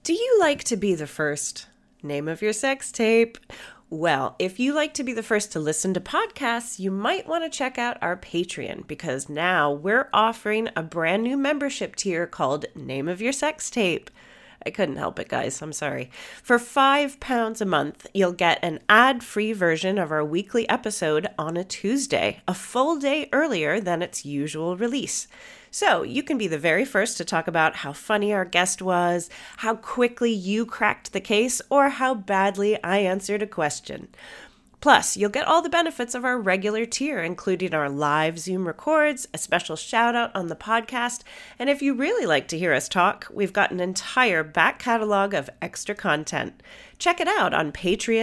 Do you like to be the first? Name of your sex tape. Well, if you like to be the first to listen to podcasts, you might want to check out our Patreon, because now we're offering a brand new membership tier called Name of Your Sex Tape. I couldn't help it, guys. I'm sorry. For £5 a month, you'll get an ad-free version of our weekly episode on a Tuesday, a full day earlier than its usual release. So you can be the very first to talk about how funny our guest was, how quickly you cracked the case, or how badly I answered a question. Plus, you'll get all the benefits of our regular tier, including our live Zoom records, a special shout out on the podcast, and if you really like to hear us talk, we've got an entire back catalog of extra content. Check it out on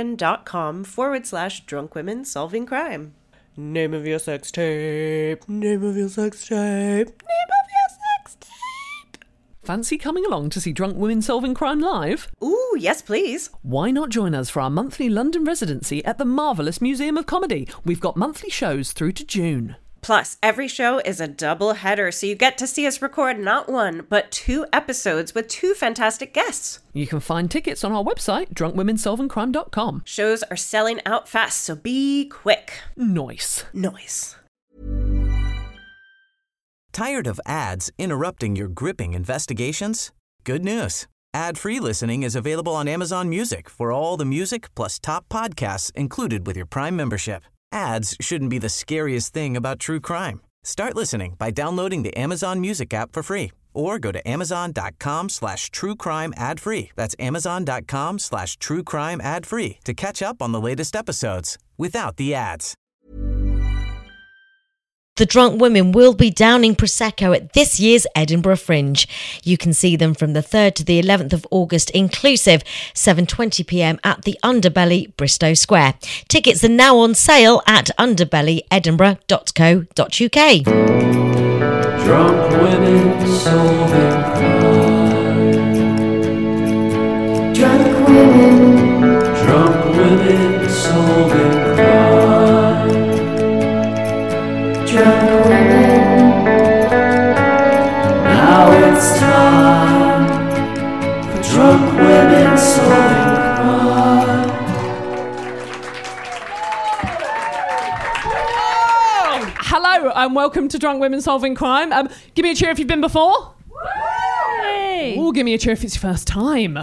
patreon.com/drunkwomensolvingcrime. Name of your sex tape. Name of your sex tape. Name of your sex tape. Fancy coming along to see Drunk Women Solving Crime live? Ooh, yes, please. Why not join us for our monthly London residency at the Marvellous Museum of Comedy? We've got monthly shows through to June. Plus, every show is a double header, so you get to see us record not one, but 2 episodes with 2 fantastic guests. You can find tickets on our website, drunkwomensolvingcrime.com. Shows are selling out fast, so be quick. Nice. Tired of ads interrupting your gripping investigations? Good news. Ad-free listening is available on Amazon Music for all the music plus top podcasts included with your Prime membership. Ads shouldn't be the scariest thing about true crime. Start listening by downloading the Amazon Music app for free or go to amazon.com/truecrime ad-free. That's amazon.com/truecrime ad-free to catch up on the latest episodes without the ads. The Drunk Women will be downing Prosecco at this year's Edinburgh Fringe. You can see them from the 3rd to the 11th of August inclusive, 7:20pm at the Underbelly, Bristow Square. Tickets are now on sale at underbellyedinburgh.co.uk. Drunk women solving crime. Drunk women solving crime. Drunk women. Now it's time for Drunk Women Solving Crime. Hello and welcome to Drunk Women Solving Crime. Give me a cheer if you've been before. Hey. Ooh, give me a cheer if it's your first time.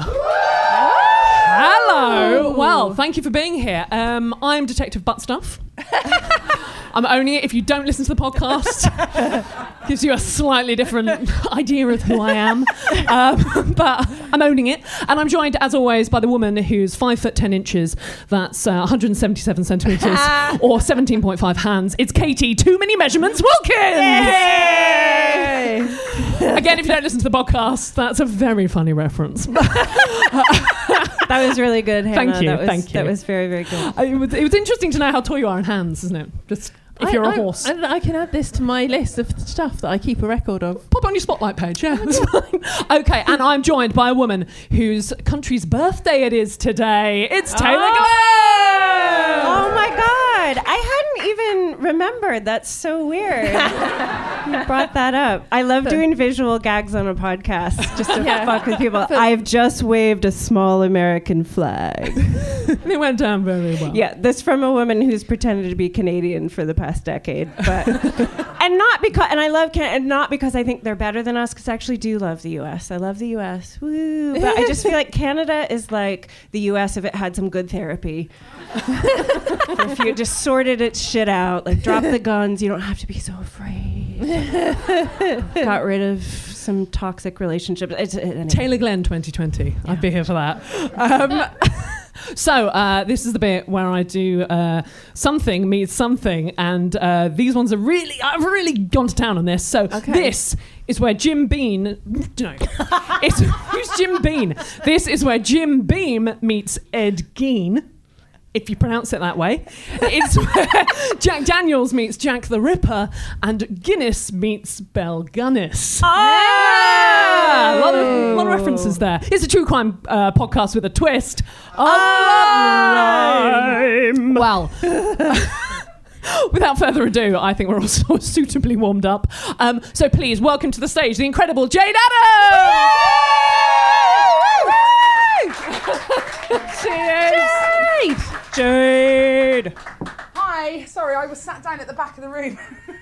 Hello. Well, thank you for being here. I'm Detective Buttstuff. I'm owning it. If you don't listen to the podcast, gives you a slightly different idea of who I am. But I'm owning it. And I'm joined, as always, by the woman who's 5 foot 10 inches. That's 177 centimetres or 17.5 hands. It's Katie, Too Many Measurements Wilkins! Yay! Again, if you don't listen to the podcast, that's a very funny reference. That was really good, Hannah. Thank you. That was very, very good. It was interesting to know how tall you are in hands, isn't it? Just if you're a horse. I can add this to my list of stuff that I keep a record of. Pop it on your spotlight page, yeah, that's fine. Okay, and I'm joined by a woman whose country's birthday it is today. It's Taylor Glenn! Oh my God, I hadn't even remembered. That's so weird. You brought that up. I love doing visual gags on a podcast just to fuck with people. I've just waved a small American flag. It went down very well. Yeah, this from a woman who's pretended to be Canadian for the past decade, but and not because I think they're better than us, because I actually do love the U.S. I love the U.S. Woo! But I just feel like Canada is like the U.S. if it had some good therapy. If you just sorted its shit out, like drop the guns, you don't have to be so afraid. Got rid of some toxic relationships. Anyway. Taylor Glenn 2020. Yeah. I'd be here for that. So this is the bit where I do something meets something, and these ones I've really gone to town on this. So This is where Jim Beam. No, who's Jim Beam? This is where Jim Beam meets Ed Gein, if you pronounce it that way. It's where Jack Daniels meets Jack the Ripper and Guinness meets Belle Gunness. A lot of references there. It's a true crime podcast with a twist of lime. Well, without further ado, I think we're all suitably warmed up. So please welcome to the stage the incredible Jade Adams! Cheers! Jade! Hi. Sorry, I was sat down at the back of the room.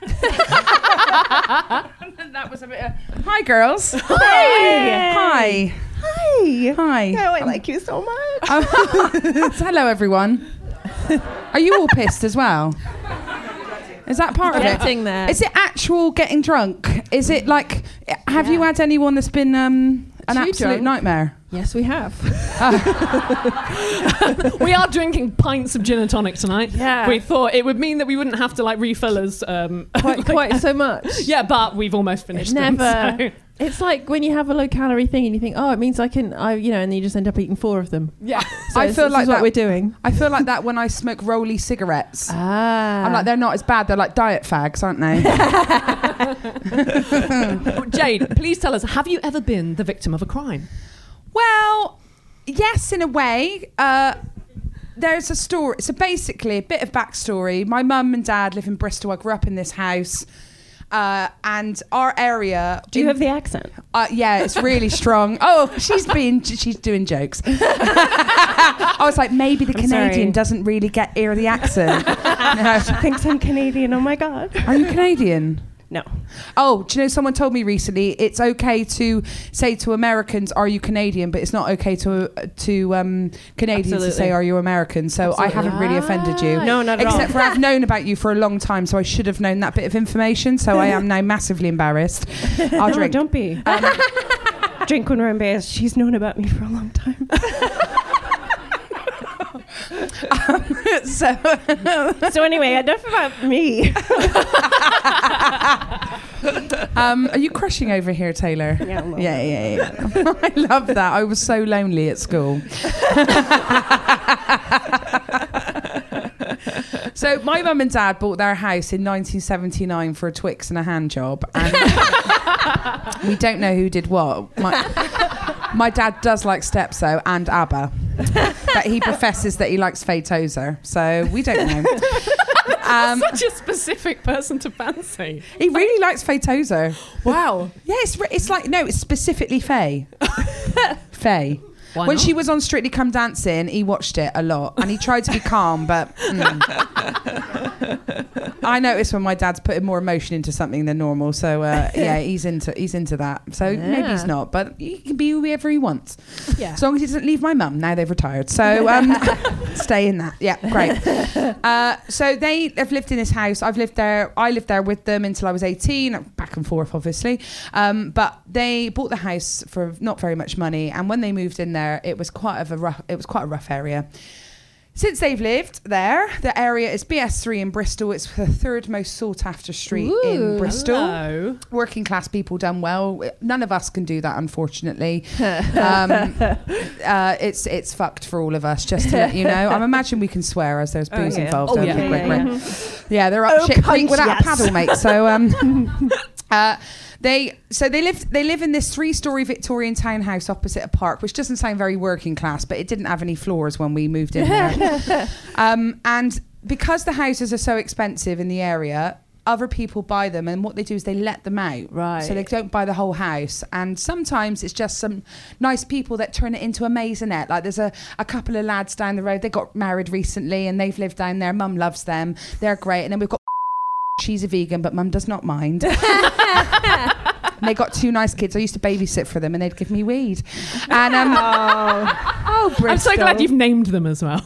That was a bit of... Hi, girls. Hi. Hi. Oh, I like you so much. Hello, everyone. Are you all pissed as well? Is that part of it? Getting there. Is it actual getting drunk? Is it like... Have you had anyone that's been an absolute drunk? nightmare? Yes, we have. We are drinking pints of gin and tonic tonight. Yeah. We thought it would mean that we wouldn't have to like refill us. Quite so much. Yeah, but we've almost finished them, Never. so- It's like when you have a low calorie thing and you think, oh, it means and then you just end up eating 4 of them. Yeah. So I feel this like is what that- we're doing. I feel like that when I smoke Rolly cigarettes. Ah. I'm like, they're not as bad. They're like diet fags, aren't they? Jade, please tell us, have you ever been the victim of a crime? Well, yes, in a way. There's a story. So basically, a bit of backstory. My mum and dad live in Bristol. I grew up in this house. And our area... Do you have the accent? Yeah, it's really strong. Oh, she's doing jokes. I was like, maybe the Canadian sorry. doesn't really hear the accent. No. She thinks I'm Canadian. Oh my God. Are you Canadian? No. Oh, do you know, someone told me recently it's okay to say to Americans, are you Canadian? But it's not okay to Canadians Absolutely. to say, are you American? So I haven't really offended you. No, not at all. Except for I've known about you for a long time, so I should have known that bit of information. So I am now massively embarrassed. I'll No, drink. don't be. Drink when we're embarrassed. She's known about me for a long time. So anyway, enough about me. Are you crushing over here, Taylor? Yeah, a little yeah. I love that. I was so lonely at school. So my mum and dad bought their house in 1979 for a Twix and a hand job, and we don't know who did what. My dad does like Stepso and ABBA, but he professes that he likes Faye Tozer, so we don't know. Such a specific person to fancy. He really likes Faye Tozer. Wow. Yeah, it's like, no, it's specifically Faye. Faye. Why When not? she was on Strictly Come Dancing, he watched it a lot and he tried to be calm, but I noticed when my dad's putting more emotion into something than normal. So yeah, he's into that. So maybe he's not, but he can be whoever he wants. Yeah. As long as he doesn't leave my mum. Now they've retired, so stay in that. Yeah, great. So they have lived in this house. I lived there with them until I was 18, back and forth, obviously. But they bought the house for not very much money, and when they moved in there, it was quite a rough area. Since they've lived there, the area is BS3 in Bristol. It's the 3rd most sought after street in Bristol. Hello. Working class people done well. None of us can do that, unfortunately. It's fucked for all of us, just to let you know. I'm imagining we can swear as there's booze involved. Oh, yeah. Okay, great, Yeah, great. Yeah, they're up shit creek without a paddle, mate. So They live in this 3-story Victorian townhouse opposite a park, which doesn't sound very working class, but it didn't have any floors when we moved in there. And because the houses are so expensive in the area, other people buy them, and what they do is they let them out. Right. So they don't buy the whole house. And sometimes it's just some nice people that turn it into a maisonette. Like there's a couple of lads down the road, they got married recently and they've lived down there. Mum loves them. They're great. And then we've got she's a vegan, but Mum does not mind. And they got 2 nice kids. I used to babysit for them and they'd give me weed. And Bristol. I'm so glad you've named them as well.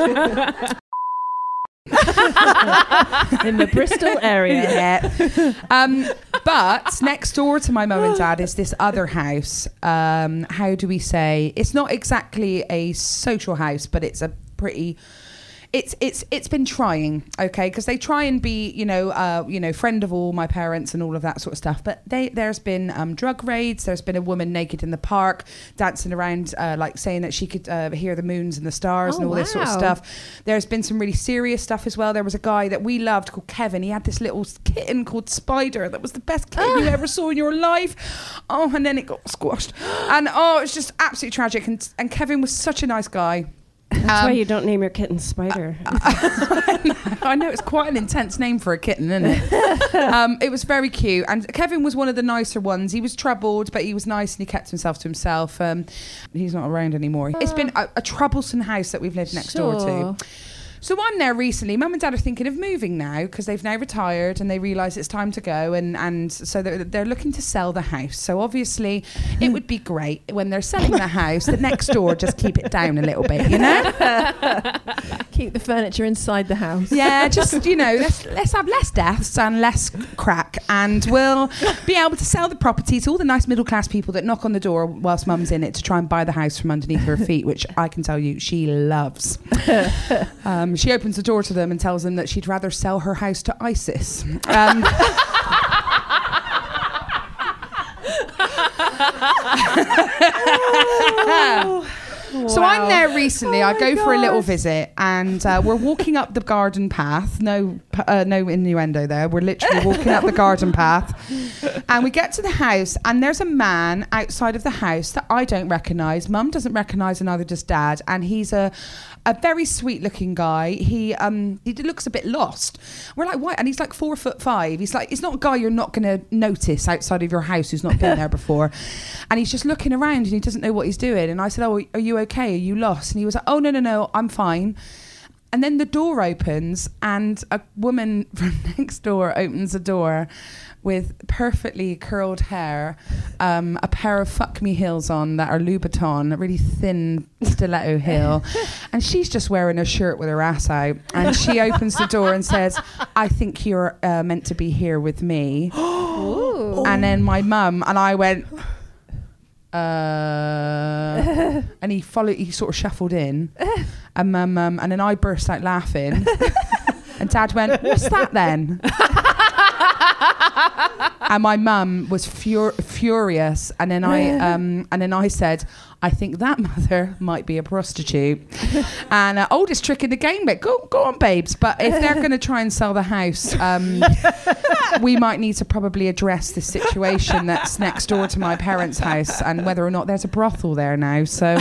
In the Bristol area. Yeah. But next door to my mum and dad is this other house. How do we say? It's not exactly a social house, but it's a pretty... It's been trying, okay, because they try and be, friend of all my parents and all of that sort of stuff. But there's been drug raids. There's been a woman naked in the park, dancing around, like saying that she could hear the moons and the stars and all this sort of stuff. There's been some really serious stuff as well. There was a guy that we loved called Kevin. He had this little kitten called Spider that was the best kitten you ever saw in your life. And then it got squashed. And it's just absolutely tragic. And Kevin was such a nice guy. That's why you don't name your kitten Spider. I know, it's quite an intense name for a kitten, isn't it? It was very cute. And Kevin was one of the nicer ones. He was troubled, but he was nice and he kept himself to himself. He's not around anymore. It's been a troublesome house that we've lived next door to. So I'm there recently. Mum and Dad are thinking of moving now because they've now retired and they realise it's time to go. And so they're looking to sell the house. So obviously it would be great when they're selling the house that next door just keep it down a little bit, you know? Keep the furniture inside the house. Yeah, just, you know, let's have less deaths and less crack, and we'll be able to sell the property to all the nice middle class people that knock on the door whilst Mum's in it to try and buy the house from underneath her feet, which I can tell you she loves. She opens the door to them and tells them that she'd rather sell her house to ISIS. So I'm there recently. I go for a little visit, and we're walking up the garden path. No innuendo there. We're literally walking up the garden path, and we get to the house, and there's a man outside of the house that I don't recognise. Mum doesn't recognise, and neither does Dad. And he's a very sweet-looking guy. He looks a bit lost. We're like, why? And he's like 4'5". He's like, it's not a guy you're not going to notice outside of your house who's not been there before. And he's just looking around and he doesn't know what he's doing. And I said, oh, are you okay? Are you lost? And he was like, oh, no, I'm fine. And then the door opens and a woman from next door opens the door with perfectly curled hair, a pair of fuck me heels on that are Louboutin, a really thin stiletto heel. And she's just wearing a shirt with her ass out. And she opens the door and says, I think you're meant to be here with me. And then my mum and I went... and he sort of shuffled in, and and then I burst out laughing, and Dad went, what's that then? And my mum was furious, and then I said, I think that mother might be a prostitute. And oldest trick in the game, but go on, babes. But if they're going to try and sell the house, we might need to probably address the situation that's next door to my parents' house and whether or not there's a brothel there now. So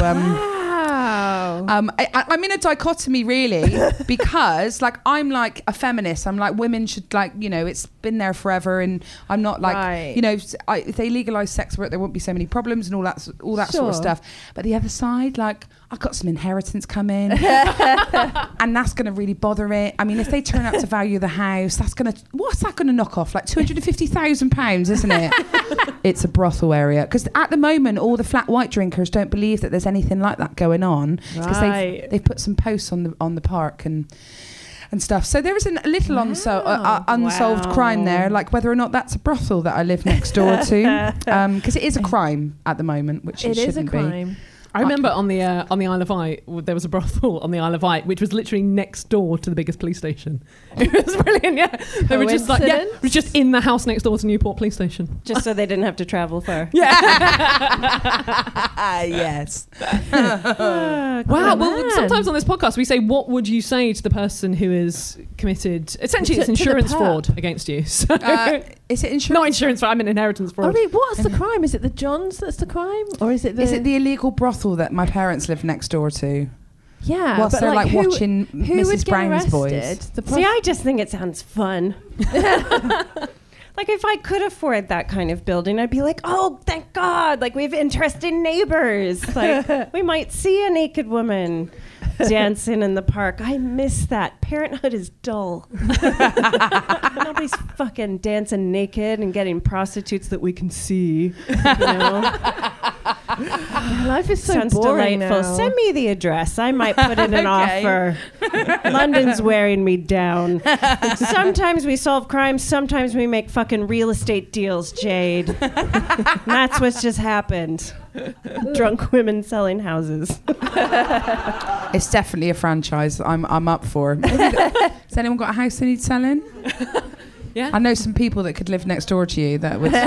I'm in a dichotomy really, because like I'm like a feminist. I'm like, women should, like, you know, it's been there forever, and I'm not like, you know, if they legalise sex work, there won't be so many problems and all that sort of stuff. But the other side, like, I've got some inheritance coming, and that's going to really bother it. I mean, if they turn up to value the house, what's that going to knock off? Like £250,000, isn't it? It's a brothel area, because at the moment, all the flat white drinkers don't believe that there's anything like that going on, because they've put some posts on the park and stuff. So there is a little unsolved crime there, like whether or not that's a brothel that I live next door to, because it is a crime at the moment, which it shouldn't be. I remember on the Isle of Wight, there was a brothel on the Isle of Wight, which was literally next door to the biggest police station. It was brilliant, yeah. They were just like, it was just in the house next door to Newport Police Station. Just so they didn't have to travel far. Yeah. Yes. Wow. Well, sometimes on this podcast we say, what would you say to the person who has committed, essentially it's insurance fraud against you. So is it insurance? Not insurance fraud, I mean inheritance fraud. I mean, what's the crime? Is it the Johns that's the crime? Or is it the illegal brothel that my parents live next door to? Yeah, whilst they're like watching Mrs. Brown's Boys. See, I just think it sounds fun. Like, if I could afford that kind of building, I'd be like, oh, thank God. Like, we have interested neighbors. Like, we might see a naked woman dancing in the park. I miss that. Parenthood is dull. Nobody's fucking dancing naked and getting prostitutes that we can see. You know? Life is so Sounds boring delightful. now. Send me the address. I might put in an offer. London's wearing me down. Sometimes we solve crimes. Sometimes we make fucking real estate deals, Jade. That's what's just happened. Drunk women selling houses. It's definitely a franchise I'm up for. Has anyone got a house they need selling? Yeah. I know some people that could live next door to you that would.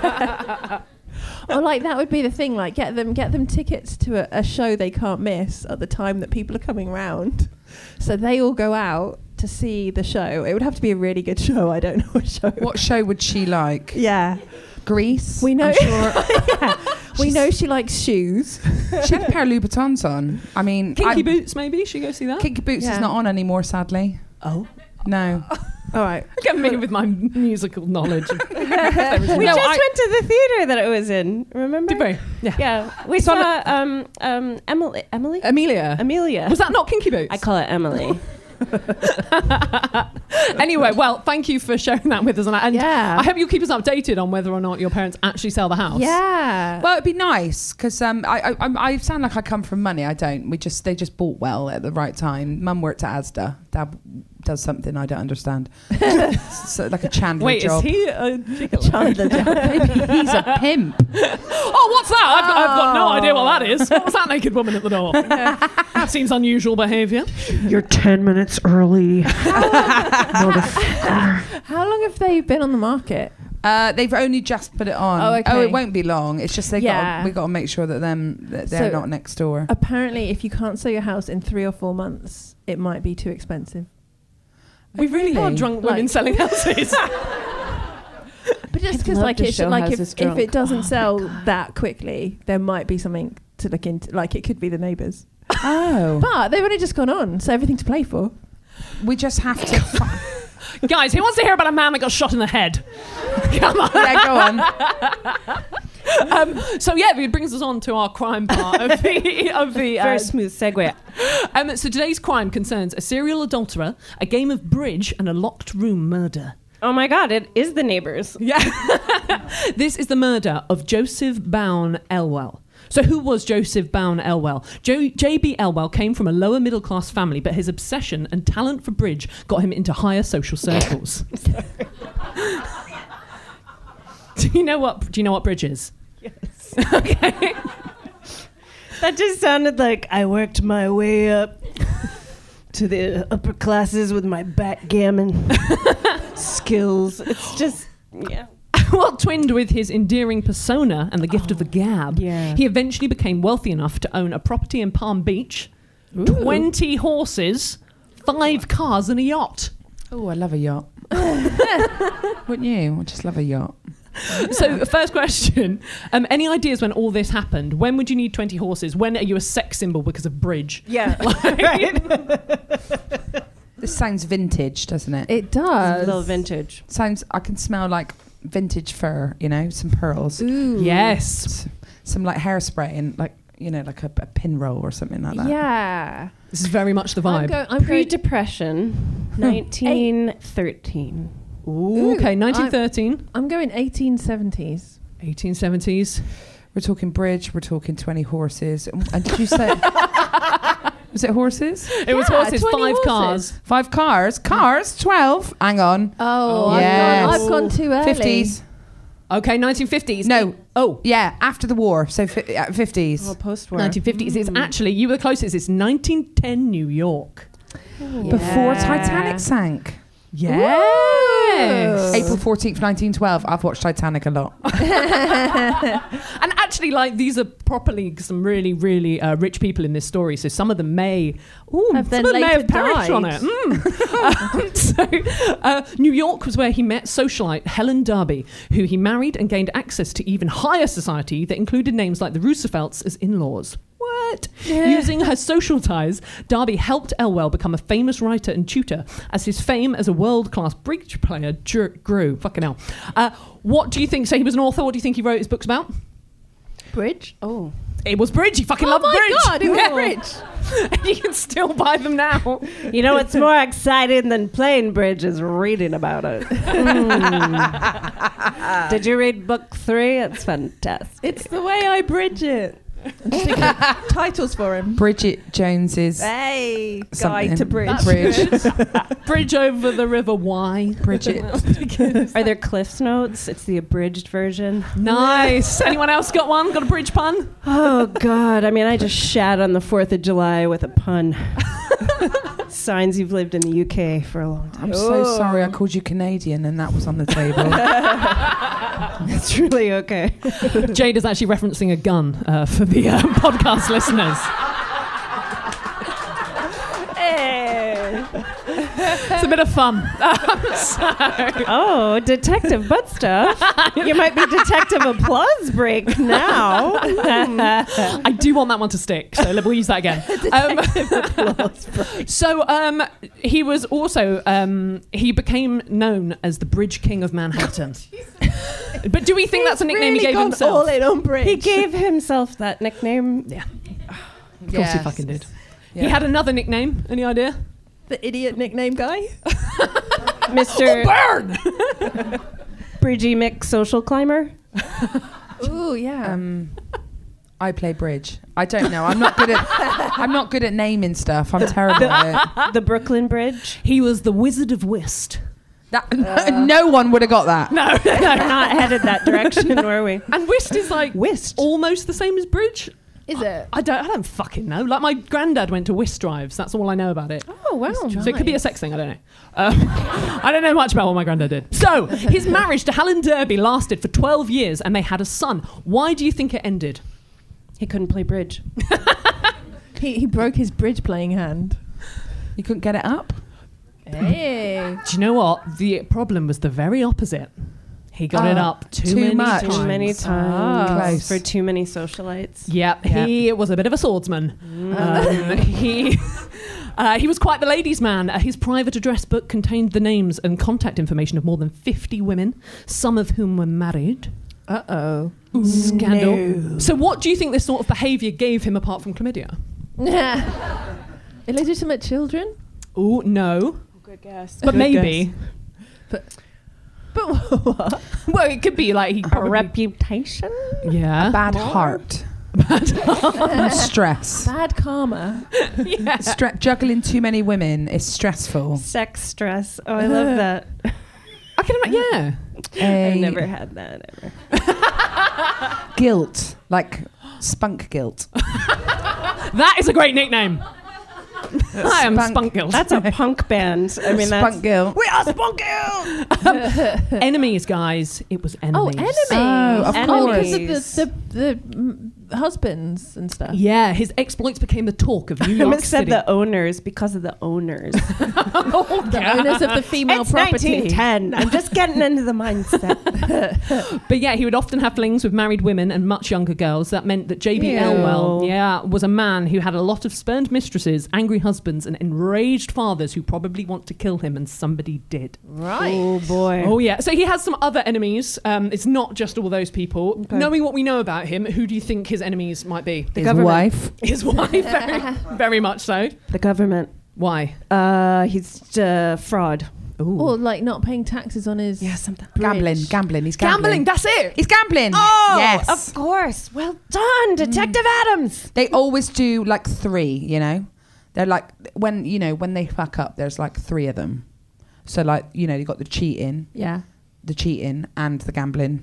Or like that would be the thing, like get them tickets to a show they can't miss at the time that people are coming round, so they all go out to see the show. It would have to be a really good show. I don't know what show. What show would she like? Yeah, Grease. we know. I'm sure. Yeah. We know she likes shoes. She had a pair of Louboutins on. I mean, Kinky Boots, maybe? Should we go see that? Kinky Boots is not on anymore, sadly. Oh. No. All right. Get me with my musical knowledge. We just went to the theater that it was in. Remember? Did we? Yeah. Yeah. We saw Emily. Amelia. Was that not Kinky Boots? I call it Emily. Anyway, well, thank you for sharing that with us. And Yeah. I hope you'll keep us updated on whether or not your parents actually sell the house. Yeah. Well, it'd be nice because I sound like I come from money. I don't. They just bought well at the right time. Mum worked at Asda. Dad does something I don't understand. So, like a Chandler Wait, job. is he a Chandler job? Maybe he's a pimp. Oh, what's that? I've got no idea what that is. What was that naked woman at the door? Seems unusual behaviour. You're 10 minutes early. How long have they been on the market? They've only just put it on. Oh, okay. It won't be long. It's just we got to make sure that they're not next door. Apparently, if you can't sell your house in 3 or 4 months, it might be too expensive. We've really got drunk women selling houses. But just because, like, if it doesn't sell that quickly, there might be something to look into. Like, it could be the neighbours. Oh. But they've only just gone on, so everything to play for. We just have to... Guys, who wants to hear about a man that got shot in the head? Come on. Yeah, go on. So yeah, it brings us on to our crime part of the Very smooth segue. So today's crime concerns a serial adulterer, a game of bridge, and a locked room murder. Oh my God, it is the neighbors. Yeah. This is the murder of Joseph Bown Elwell. So who was Joseph Bown Elwell? J.B. Elwell came from a lower middle class family, but his obsession and talent for bridge got him into higher social circles. Do you know what bridge is? Yes. Okay. That just sounded like I worked my way up to the upper classes with my backgammon skills. It's just, yeah. Well, twinned with his endearing persona and the gift of the gab, he eventually became wealthy enough to own a property in Palm Beach, 20 horses, 5 cars and a yacht. Oh, I love a yacht. Wouldn't you? I just love a yacht. So, first question. Any ideas when all this happened? When would you need 20 horses? When are you a sex symbol because of bridge? Yeah, right. This sounds vintage, doesn't it? It does. A little vintage. Sounds, I can smell like vintage fur, some pearls. Ooh. Yes. Some like hairspray and like, like a pin roll or something like that. Yeah. This is very much the vibe. I'm Pre-depression, 1913. Ooh, okay, 1913. I'm going 1870s. 1870s. We're talking bridge, we're talking 20 horses. And did you say... Was it horses? It was horses, 5 horses. cars. 5 cars? Cars? 12? Hang on. Oh, yes. I've gone too early. 50s. Okay, 1950s. No. Oh. Yeah, after the war. So 50s. Oh, post-war. 1950s. It's actually, you were the closest. It's 1910 New York. Before Titanic sank. Yes. April 14th, 1912. I've watched Titanic a lot. And actually, like, these are properly some really, really rich people in this story. So some of them may have perished on it. New York was where he met socialite Helen Darby, who he married and gained access to even higher society that included names like the Roosevelts as in-laws. What? Yeah. Using her social ties, Darby helped Elwell become a famous writer and tutor as his fame as a world-class bridge player grew. Fucking hell. What do you think? So he was an author. What do you think he wrote his books about? Bridge? Oh. It was bridge. He fucking loved bridge. Oh my God, it was bridge. And you can still buy them now. You know what's more exciting than playing bridge is reading about it. Did you read book 3? It's fantastic. It's the way I bridge it. Titles for him. Bridget Jones's Guide to Bridge. Bridge over the River Wye. Bridget. Are there Cliff's Notes? It's the abridged version. Nice. Anyone else got one? Got a bridge pun? Oh, God. I mean, I just shat on the 4th of July with a pun. Signs you've lived in the UK for a long time. I'm so sorry I called you Canadian and that was on the table. It's really okay. Jade is actually referencing a gun for the podcast listeners. Hey. It's a bit of fun. Oh, Detective Butt Stuff. You might be Detective Applause Break now. I do want that one to stick, so we'll use that again. So he was also he became known as the Bridge King of Manhattan. But do we think that's a nickname really he gave gone himself? all in on Bridge. He gave himself that nickname. Yeah. Of course he fucking did. Yeah. He had another nickname. Any idea? The idiot nickname guy. Mr. Burn! Bridgie Mick Social Climber. Ooh, yeah. I play bridge. I don't know. I'm not good at naming stuff. I'm terrible at it. The Brooklyn Bridge. He was the Wizard of Whist. No one would have got that. No. We're not headed that direction, were we? And whist is like almost the same as bridge. Is it? I don't fucking know. Like my granddad went to whist drives. That's all I know about it. Oh, wow. So it could be a sex thing. I don't know. I don't know much about what my granddad did. So his marriage to Helen Derby lasted for 12 years, and they had a son. Why do you think it ended? He couldn't play bridge. He broke his bridge playing hand. You couldn't get it up? Hey. Do you know what? The problem was the very opposite. He got it up too many much. times. Too many times. Close. For too many socialites. Yep, he was a bit of a swordsman. He was quite the ladies' man. His private address book contained the names and contact information of more than 50 women, some of whom were married. Uh-oh. Scandal. No. So what do you think this sort of behaviour gave him apart from chlamydia? Illegitimate children? Oh, no. Good guess. But maybe. But what? Well, it could be like he A probably... reputation? Yeah. Bad heart. Stress. Bad karma. Yeah. Juggling too many women is stressful. Sex stress. Oh, I love that. I can imagine, yeah. I've never had that ever. Guilt. Like spunk guilt. That is a great nickname. I am Spunkill. That's a punk band. I mean, Spunk guilt. we are Spunkill. Enemies, guys. It was enemies. Oh, of because of the husbands and stuff. Yeah, his exploits became the talk of New I York almost said City. the owners because of the owners. The owners of the female It's property. 1910. I'm just getting into the mindset. But yeah, he would often have flings with married women and much younger girls. That meant that J.B. Ew. Elwell, was a man who had a lot of spurned mistresses, angry husbands, and enraged fathers who probably want to kill him, and somebody did. Right. Oh boy. Oh yeah. So he has some other enemies. It's not just all those people. Okay. Knowing what we know about him, who do you think his enemies might be? His government. wife. His wife, very much so. The government. Why? He's fraud. Ooh. Or like not paying taxes on his Something. Gambling. bridge. Gambling. He's gambling. That's it. He's gambling. Oh, yes. of course. Well done, Detective Adams. They always do like 3, you know? They're like, when they fuck up, there's like 3 of them. So like, you got the cheating, Yeah. and the gambling.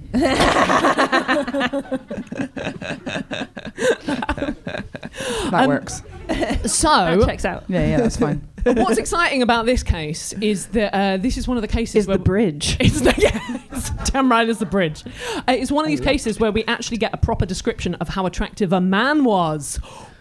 That works. So That checks out. Yeah, that's fine. what's exciting about this case is that this is one of the cases Is where the bridge. it's damn right as the bridge. It's one of these cases where we actually get a proper description of how attractive a man was.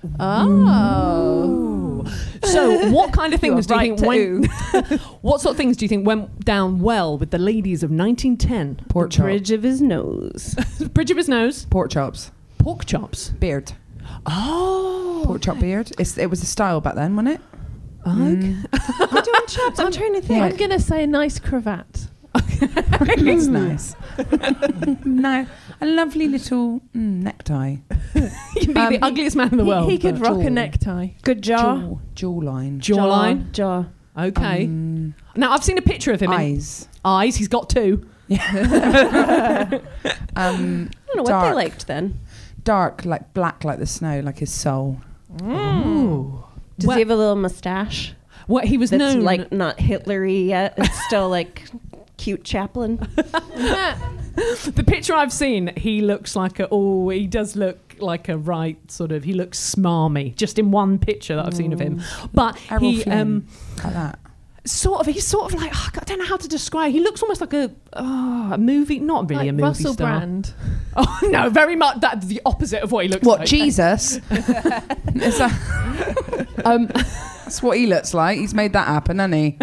Oh. So what kind of things do you right think what sort of things do you think went down well with the ladies of 1910? Pork chop. Bridge of his nose. Bridge of his nose, Pork chops. pork chops. Beard. Oh. Pork chop beard. It was a style back then, wasn't it? Okay. We're doing chops. I'm trying to think. Yeah. I'm going to say a nice cravat. It's nice. No, a lovely little necktie. You'd be the ugliest man in the world. He could but- rock a Jaw. necktie. Good jaw. Jawline. Jawline. Jaw. Okay. Now I've seen a picture of him. Eyes. Eyes. He's got 2. I don't know what they Dark. liked then. Dark, like black, like the snow, like his soul. Ooh. Does Well- he have a little mustache? What he was That's known like not Hitler-y yet. It's still like cute Chaplin. the picture I've seen, he looks like he does look like a right sort of. He looks smarmy, just in one picture that I've seen of him. But Errol he Flynn, like that. he's sort of like I don't know how to describe. He looks almost like a movie, not really Like a movie Russell star. Brand. Oh no, very much that's the opposite of what he looks What, like. Jesus? Is that That's what he looks like. He's made that happen, hasn't he?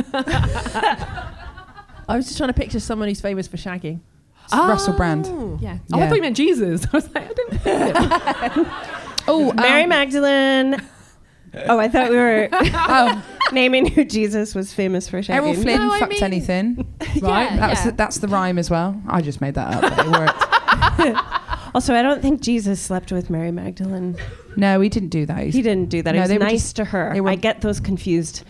I was just trying to picture someone who's famous for shagging. Russell Brand. Yeah. Oh, I thought you meant Jesus. I was like, I didn't think it. Mary Magdalene. Oh, I thought we were naming who Jesus was famous for shagging. Errol Flynn No, I fucked mean- anything. Right. That's the rhyme as well. I just made that up, but it worked. Also, I don't think Jesus slept with Mary Magdalene. No, he didn't do that. He didn't do that. No, He was they were nice just- to her. they were- I get those confused.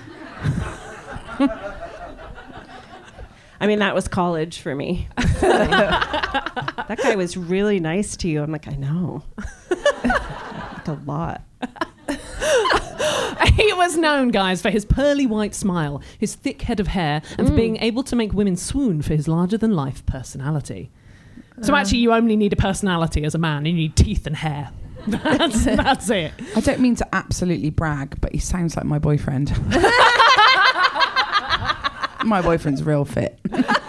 I mean, that was college for me. That guy was really nice to you. I'm like, I know. Like a lot. He was known, guys, for his pearly white smile, his thick head of hair, and for being able to make women swoon for his larger-than-life personality. So actually, you only need a personality as a man. You need teeth and hair. That's it. I don't mean to absolutely brag, but he sounds like my boyfriend. My boyfriend's real fit.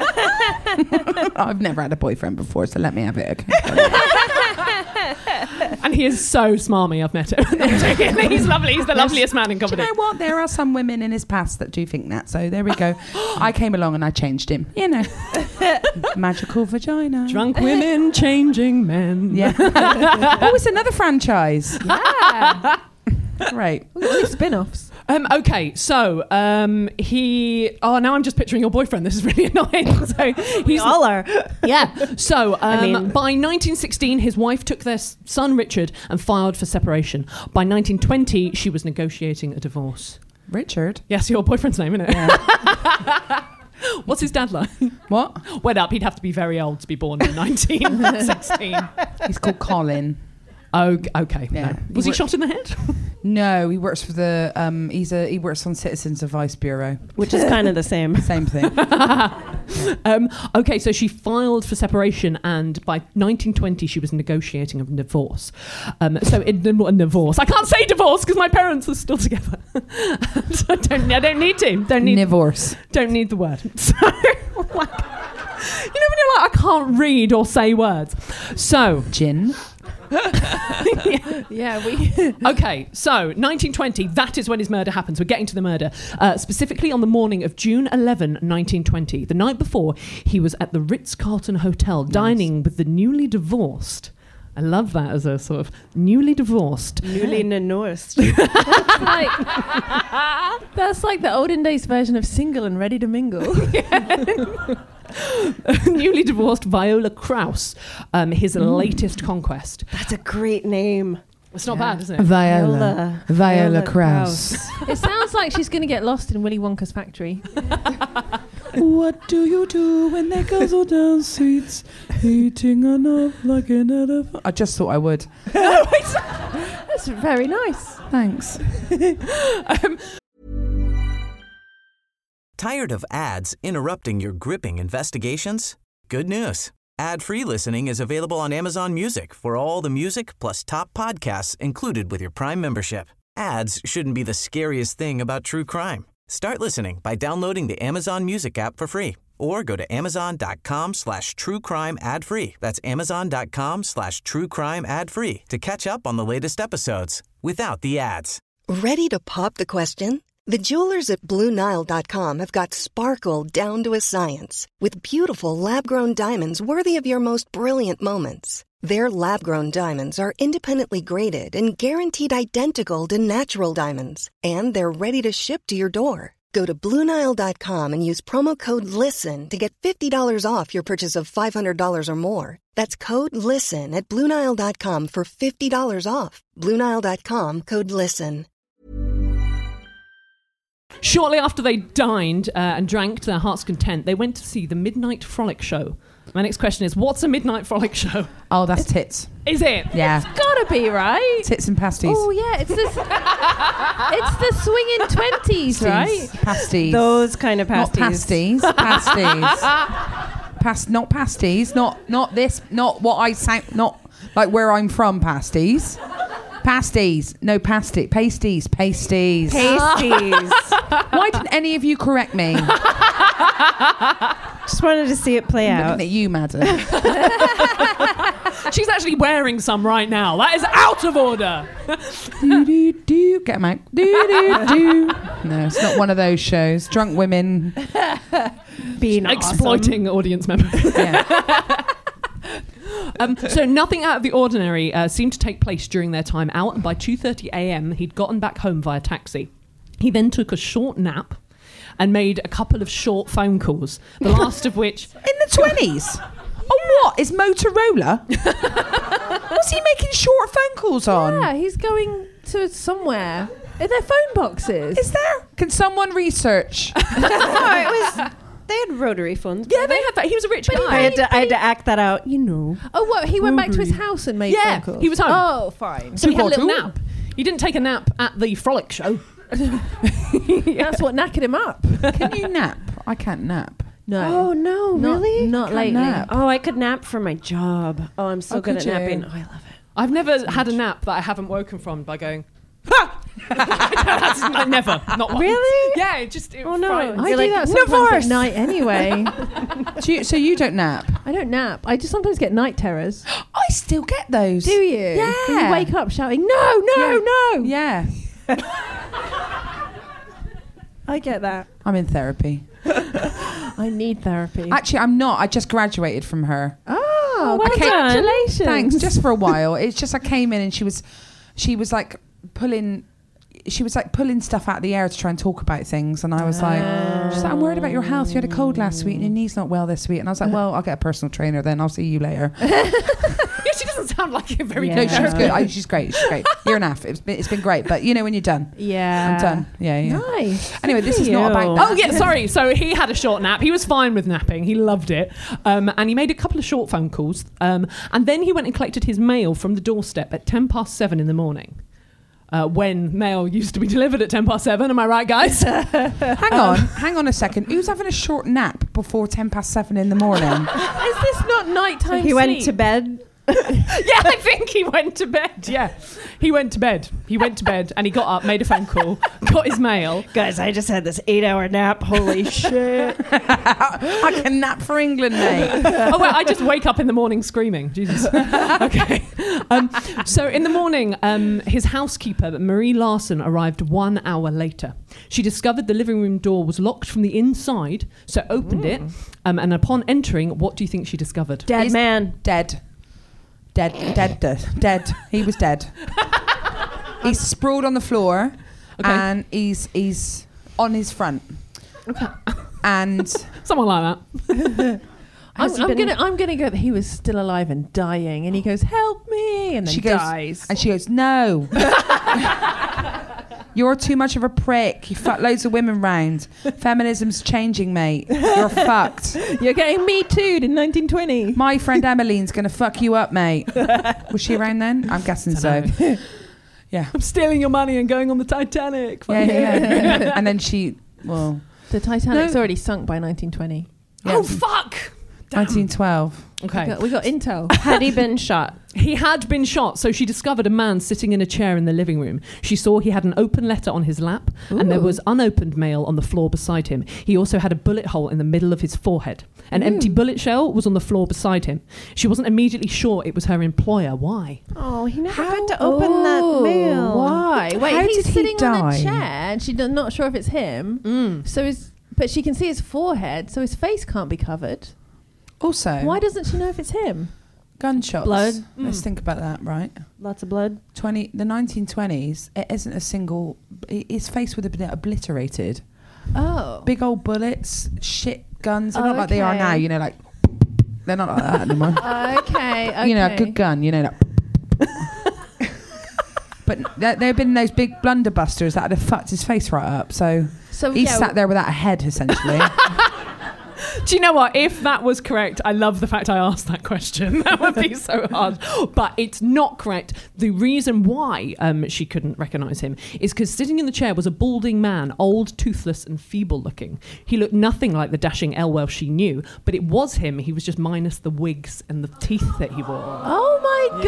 I've never had a boyfriend before, so let me have it. Okay. And he is so smarmy. I've met him. He's lovely. He's the loveliest man in Do comedy. you know what? There are some women in his past that do think that. So there we go. I came along and I changed him. You know, magical vagina. Drunk women changing men. Yeah. Oh, it's another franchise. Yeah. Right. All these spin-offs. Okay, so he. Oh, now I'm just picturing your boyfriend. This is really annoying. So We all are. Yeah. So mean- by 1916, his wife took their son Richard and filed for separation. By 1920, she was negotiating a divorce. Richard. Yes, your boyfriend's name, isn't it? Yeah. What's his dad like? What? Went up. He'd have to be very old to be born in 1916. He's called Colin. Oh, okay. Yeah. No. Was he shot in the head? No, he works for the. He works on Citizens Advice Bureau. Which is kind of the same. Same thing. Okay, so she filed for separation, and by 1920 she was negotiating a divorce. A divorce. I can't say divorce because my parents are still together. So I don't need to. Don't need the word. So, like, you know when you're like, I can't read or say words. So Gin. Yeah, we. Okay, so 1920, that is when his murder happens. We're getting to the murder. Specifically on the morning of June 11, 1920. The night before, he was at the Ritz-Carlton Hotel dining with the newly divorced. I love that as a sort of newly divorced. Newly divorced. That's like the olden days version of single and ready to mingle. Newly divorced Viola Kraus, his latest conquest. That's a great name. It's not bad, is it? Viola Kraus. It sounds like she's going to get lost in Willy Wonka's factory. What do you do when they guzzle down seats, eating enough like an elephant? I just thought I would. That's very nice. Thanks. Tired of ads interrupting your gripping investigations? Good news. Ad-free listening is available on Amazon Music for all the music plus top podcasts included with your Prime membership. Ads shouldn't be the scariest thing about true crime. Start listening by downloading the Amazon Music app for free or go to amazon.com/truecrime ad-free. That's amazon.com/truecrime ad-free to catch up on the latest episodes without the ads. Ready to pop the question? The jewelers at BlueNile.com have got sparkle down to a science with beautiful lab-grown diamonds worthy of your most brilliant moments. Their lab-grown diamonds are independently graded and guaranteed identical to natural diamonds, and they're ready to ship to your door. Go to BlueNile.com and use promo code LISTEN to get $50 off your purchase of $500 or more. That's code LISTEN at BlueNile.com for $50 off. BlueNile.com, code LISTEN. Shortly after they dined and drank to their heart's content, they went to see the Midnight Frolic Show. My next question is, what's a Midnight Frolic Show? Oh, that's tits. Is it? Yeah. It's gotta be, right? Tits and pasties. Oh yeah, it's this. It's the swinging 20s, right? Pasties. Those kind of pasties. Not pasties. Not pasties. Not this. Not what I sound. Not like where I'm from. Pasties. Pasties. No pasties. Pasties. Pasties. Pasties. Why didn't any of you correct me? Just wanted to see it play out. Looking at you, madam. She's actually wearing some right now. That is out of order. Do get them out. Do. No, it's not one of those shows. Drunk women. Being exploiting audience members. Yeah. So nothing out of the ordinary seemed to take place during their time out, and by 2:30 a.m. he'd gotten back home via taxi. He then took a short nap and made a couple of short phone calls, the last of which... In the 20s? Oh, what? Is Motorola? What's he making short phone calls on? Yeah, he's going to somewhere. Are there phone boxes? Is there? Can someone research? No, it was... They had rotary phones. Yeah, they had that. He was a rich guy. I had to act that out, you know. Oh, what? He went back to his house and made phone calls? he was home. Oh, fine. So he had a little nap. He didn't take a nap at the Frolic show. That's what knackered him up. Can you nap? I can't nap. No. Oh, no, Not- really? Not Can't lately. nap. Oh, I could nap for my job. Oh, I'm so Oh, good could at you? napping. Oh, I love it. I've never had a nap that I haven't woken from by going, ha! That's like, never. Not once. Really? Yeah, it just... Oh, no. frightens. I You're do like, that "No sometimes force!" at night anyway. So you don't nap? I don't nap. I just sometimes get night terrors. I still get those. Do you? Yeah. When you wake up shouting, no. Yeah. I get that. I'm in therapy. I need therapy. Actually, I'm not. I just graduated from her. Oh, well congratulations. Thanks. Just for a while. It's just I came in and she was like pulling stuff out of the air to try and talk about things, and I was like, she's like, I'm worried about your health. You had a cold last week and your knee's not well this week. And I was like, well, I'll get a personal trainer then. I'll see you later. Yeah, she doesn't sound like a very Yeah. No, good she's therapist. good. She's great. She's great. Year and a half. It's been great. But you know when you're done. Yeah. I'm done. Yeah. Nice. Anyway, this is for not you. about that. Oh, yeah, sorry. So he had a short nap. He was fine with napping. He loved it. And he made a couple of short phone calls. And then he went and collected his mail from the doorstep at 7:10 in the morning. When mail used to be delivered at 7:10. Am I right, guys? Hang on a second. Who's having a short nap before 7:10 in the morning? Is this not nighttime He went to sleep? bed. Yeah, I think he went to bed. Yeah, he went to bed. And he got up, made a phone call, got his mail. Guys, I just had this 8-hour nap. Holy shit. I can nap for England, mate. Oh, well, I just wake up in the morning screaming. Jesus. Okay. So in the morning, his housekeeper, Marie Larson, arrived 1 hour later. She discovered the living room door was locked from the inside, so opened it. And upon entering, what do you think she discovered? Dead man. Dead. He was dead. He's sprawled on the floor, and he's on his front. Okay. And Someone like that. I'm gonna go that he was still alive and dying, and he goes, "Help me!" and then she goes, dies. and she goes, "No, you're too much of a prick. You fuck loads of women round. Feminism's changing, mate. You're fucked. You're getting me too'd in 1920. My friend Emmeline's gonna fuck you up, mate." Was she around then? I'm guessing so. Yeah. I'm stealing your money and going on the Titanic. Yeah. And then The Titanic's already sunk by 1920. Oh, fuck. Damn. 1912. Okay. We got intel. Had he been shot? He had been shot, so she discovered a man sitting in a chair in the living room. She saw he had an open letter on his lap, and there was unopened mail on the floor beside him. He also had a bullet hole in the middle of his forehead. An empty bullet shell was on the floor beside him. She wasn't immediately sure it was her employer. Why? Oh, he never got to open that mail. Why? Wait, How he's did he sitting on die? a chair, and she's not sure if it's him. But she can see his forehead, so his face can't be covered. Also, Why doesn't she know if it's him? gunshots? Blood. Let's think about that, right? Lots of blood. The 1920s. It isn't a single. His face would have been obliterated. Oh. Big old bullets, shit guns. They're not like they are Okay. now. You know, like they're not like that anymore. Okay. You know, a good gun. You know, like. But there have been those big blunderbusters that would have fucked his face right up. So he sat there without a head, essentially. Do you know what? If that was correct, I love the fact I asked that question. That would be so hard. But it's not correct. The reason why she couldn't recognise him is because sitting in the chair was a balding man, old, toothless and feeble looking. He looked nothing like the dashing Elwell she knew, but it was him. He was just minus the wigs and the teeth that he wore. Oh my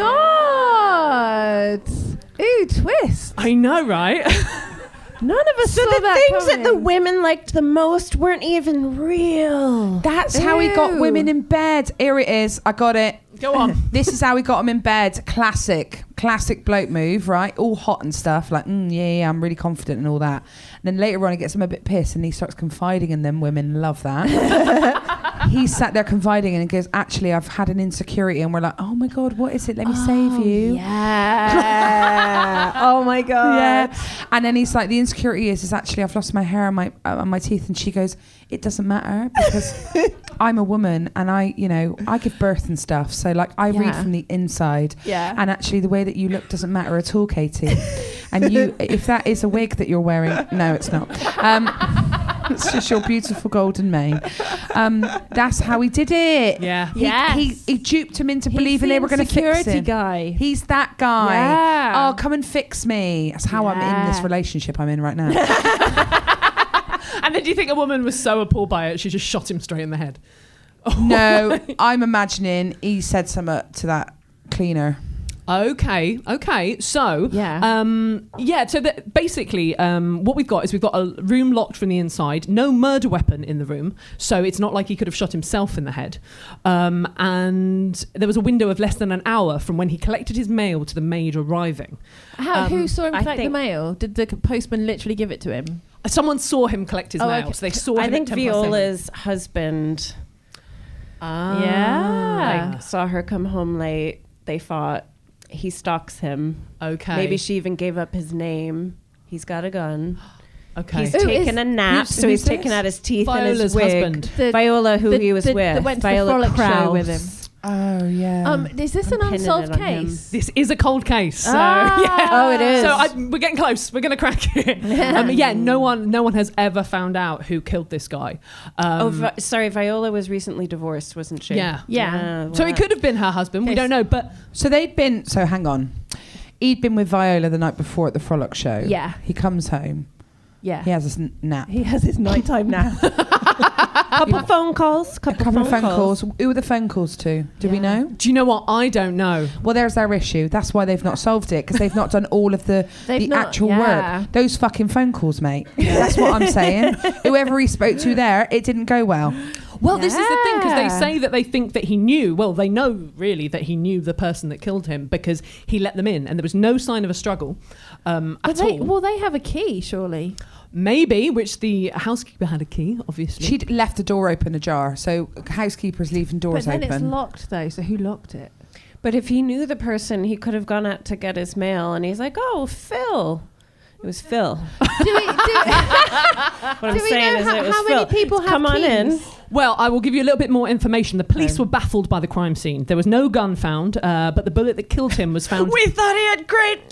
God. Ooh, twist. I know, right? None of us So saw the that things that the coming. women liked the most weren't even real. That's how he got Ew. women in bed. Here it is. I got it. Go on. This is how we got him in bed. Classic bloke move, right? All hot and stuff. Like, yeah, I'm really confident and all that. And then later on, he gets him a bit pissed and he starts confiding in them. Women love that. He's sat there confiding and he goes, actually, I've had an insecurity. And we're like, oh my God, what is it? Let me save you. Yeah. Oh my God. Yeah. And then he's like, the insecurity is actually I've lost my hair and my teeth. And she goes, it doesn't matter because I'm a woman and I give birth and stuff. So like I read from the inside. Yeah. And actually the way that you look doesn't matter at all, Katie. And you, if that is a wig that you're wearing, no, it's not. It's just your beautiful golden mane. That's how he did it. Yeah. He duped him into believing they were going to fix him. Guy. He's that guy. Yeah. Oh, come and fix me. That's how I'm in this relationship I'm in right now. And then do you think a woman was so appalled by it, she just shot him straight in the head? No, I'm imagining he said something to that cleaner. Okay. So, so basically, what we've got a room locked from the inside, no murder weapon in the room, so it's not like he could have shot himself in the head. And there was a window of less than an hour from when he collected his mail to the maid arriving. Who saw him collect the mail? Did the postman literally give it to him? Someone saw him collect his mail, okay. so they saw him. I think at 10 past 7. Viola's husband saw her come home late. They fought. He stalks him. Okay. Maybe she even gave up his name. He's got a gun. Okay. He's taken a nap, so he's taking out his teeth and his Viola's wig. husband. Viola, who he was with. That went to the Viola frolic show Krause. with him. Oh, yeah. Is this an pinning unsolved it on him. case? This is a cold case. So, Oh, it is. So we're getting close. We're going to crack it. No one has ever found out who killed this guy. Viola was recently divorced, wasn't she? Yeah. So it could have been her husband. We don't know. But So hang on. He'd been with Viola the night before at the Frolic show. Yeah. He comes home. Yeah. He has his nap. He has his nighttime nap. Couple of phone calls. Couple of phone calls. Who were the phone calls to? Do we know? do you know what? I don't know. Well, there's their issue. That's why they've not solved it, because they've not done all of the actual work. Those fucking phone calls, mate. That's what I'm saying. Whoever he spoke to there, it didn't go well. Well, this is the thing, because they say that they think that he knew. Well, they know really that he knew the person that killed him because he let them in, and there was no sign of a struggle at all. Well, they have a key, surely. Maybe, which the housekeeper had a key, obviously. She'd left the door open ajar, so housekeepers leaving doors But then open. it's locked, though, so who locked it? But if he knew the person, he could have gone out to get his mail, and he's like, "Oh, Phil." It was Phil. What I'm saying is it was how Phil. many people have Come on keys? in. Well, I will give you a little bit more information. The police were baffled by the crime scene. There was no gun found, but the bullet that killed him was found... We thought he had great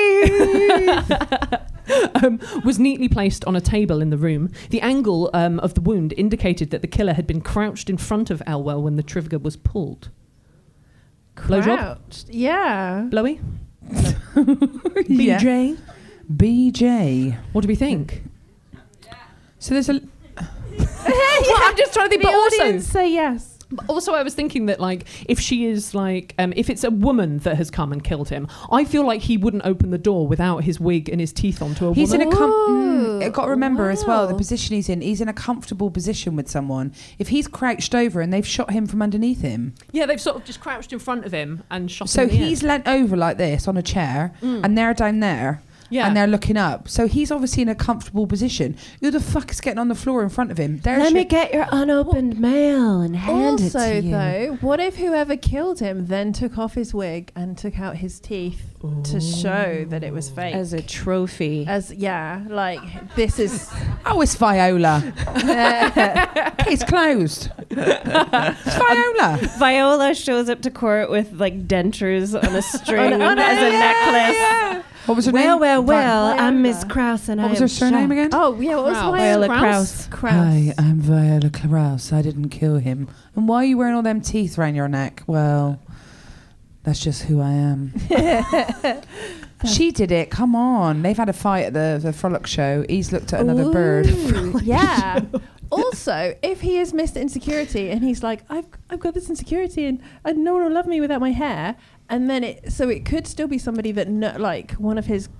teeth. Was neatly placed on a table in the room. The angle of the wound indicated that the killer had been crouched in front of Elwell when the trigger was pulled. Blowjob? Crouched. Yeah. Blowy? Yeah. BJ? BJ. What do we think? So there's a... Well, I'm just trying to think, The but also... audience say yes. But also, I was thinking that, like, if she is, like, if it's a woman that has come and killed him, I feel like he wouldn't open the door without his wig and his teeth onto a He's woman. in a got to remember as well the wow. position he's in. He's in a comfortable position with someone. If he's crouched over and they've shot him from underneath him, Yeah, they've sort of just crouched in front of him and shot so him in the he's head. leant over like this on a chair, and they're down there. Yeah. And they're looking up. So he's obviously in a comfortable position. Who the fuck is getting on the floor in front of him? Let me get your unopened mail and hand it Also, to you. though, what if whoever killed him then took off his wig and took out his teeth to show that it was fake? As a trophy. This is... Oh, it's Viola. Case closed. It's Viola. Viola shows up to court with like dentures on a string On a- as a necklace. What was her Well, name? I'm Miss Krause and What I was am her surname shocked. again? Oh, yeah, what was Krause. Viola Krause? Krause. Hi, I'm Viola Krause. I didn't kill him. And why are you wearing all them teeth around your neck? Well, that's just who I am. She did it. Come on. They've had a fight at the Frolic show. He's looked at another bird. Ooh, yeah. Also, if he is Mr. Insecurity and he's like, I've got this insecurity and no one will love me without my hair, and then it could still be somebody that like one of his